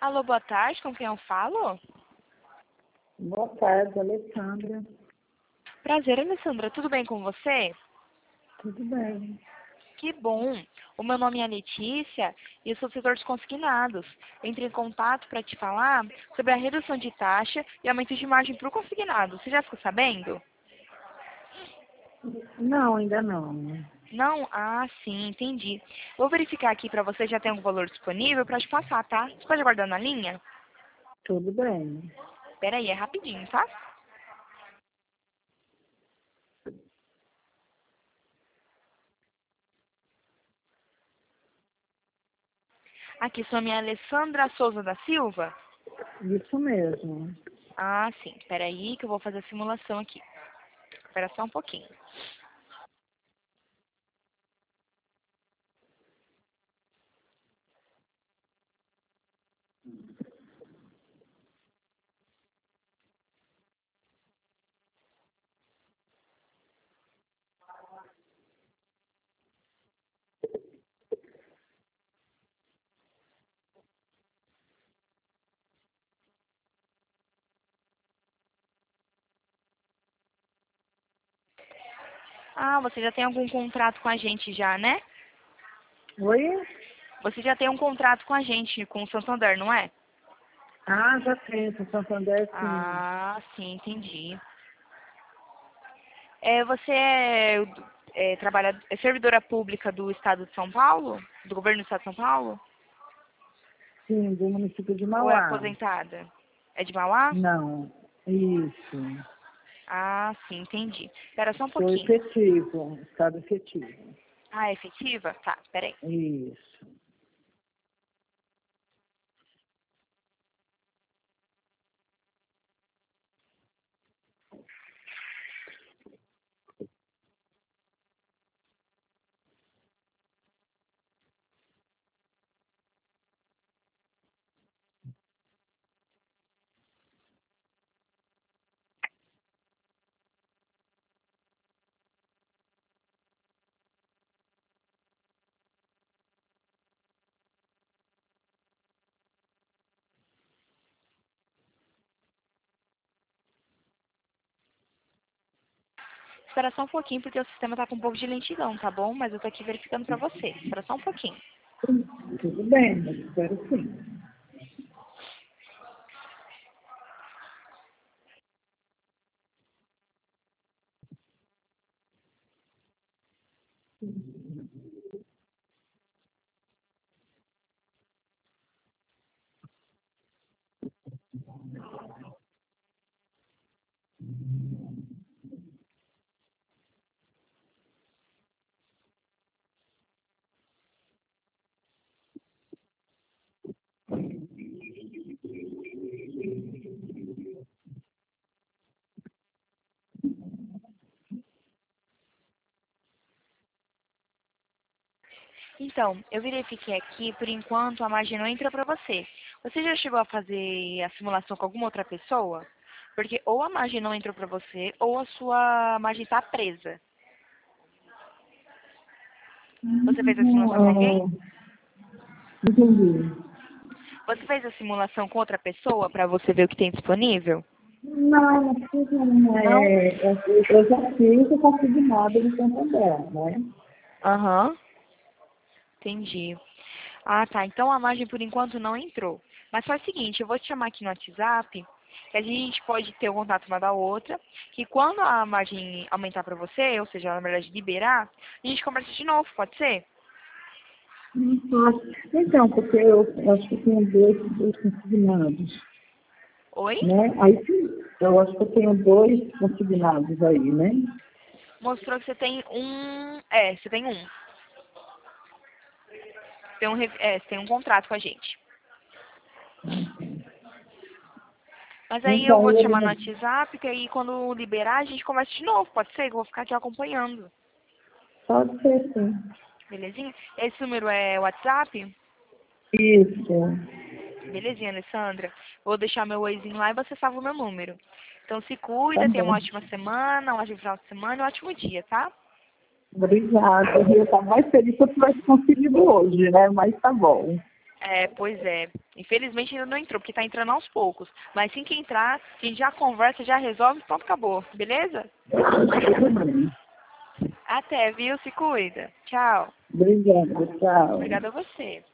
Alô, boa tarde, com quem eu falo? Boa tarde, Alessandra. Prazer, Alessandra, tudo bem com você? Tudo bem? Que bom! O meu nome é Letícia e eu sou do setor de consignados. Entrei em contato para te falar sobre a redução de taxa e aumento de margem para o consignado. Você já ficou sabendo? Não, ainda não. Não? Ah, sim, entendi. Vou verificar aqui para você, já tem algum valor disponível para te passar, tá? Você pode aguardar na linha? Tudo bem. Espera aí, é rapidinho, tá? Aqui, sua minha Alessandra Souza da Silva. Isso mesmo. Ah, sim. Espera aí que eu vou fazer a simulação aqui. Espera só um pouquinho. Ah, você já tem algum contrato com a gente já, né? Oi? Você já tem um contrato com a gente, com o Santander, não é? Ah, já tenho, com Santander, sim. Ah, sim, entendi. Você é servidora pública do Estado de São Paulo? Do governo do Estado de São Paulo? Sim, do município de Ou é Mauá. aposentada? É de Mauá? Não, isso. Ah, sim, entendi. Espera só um Sou pouquinho. efetivo, estado efetivo. Ah, é efetiva? Tá, peraí. Isso. Espera só um pouquinho, porque o sistema tá com um pouco de lentidão, tá bom? Mas eu tô aqui verificando pra você. Espera só um pouquinho. Tudo bem, mas espero sim. Então, eu verifiquei aqui, por enquanto a margem não entrou pra você. Você já chegou a fazer a simulação com alguma outra pessoa? Porque ou a margem não entrou pra você, ou a sua margem tá presa. Você fez a simulação com alguém? Entendi. Você fez a simulação com outra pessoa pra você ver o que tem disponível? Não, não precisa, não. Não? Eu já fiz o consignado no Santander, né? Aham, entendi. Ah, tá. Então a margem por enquanto não entrou. Mas faz o seguinte, eu vou te chamar aqui no WhatsApp, que a gente pode ter o contato uma da outra, que quando a margem aumentar pra você, ou seja, na verdade liberar, a gente conversa de novo, pode ser? Não faço. Então, porque eu acho que eu tenho dois consignados, Oi? né? Aí sim, eu acho que eu tenho dois consignados aí, né? Mostrou que você tem um. Você tem um. Você tem um contrato com a gente. Mas aí eu Então, vou te chamar no ele WhatsApp, que aí quando liberar a gente conversa de novo, pode ser? Que eu vou ficar aqui acompanhando. pode ser sim. Belezinha? Esse número é WhatsApp? Isso. Belezinha, Alessandra. Vou deixar meu oizinho lá e você salva o meu número. Então se Tá cuida, tenha uma bom. ótima semana, um ótimo final de semana e um ótimo dia, tá? Obrigada. Eu estava mais feliz se eu tivesse conseguido hoje, né? Mas tá bom. É, pois é. Infelizmente ainda não entrou, porque tá entrando aos poucos. Mas assim que entrar, a gente já conversa, já resolve, pronto, acabou. Beleza? Tudo bem. Até, viu? Se cuida. Tchau. Obrigada, tchau. Obrigada a você.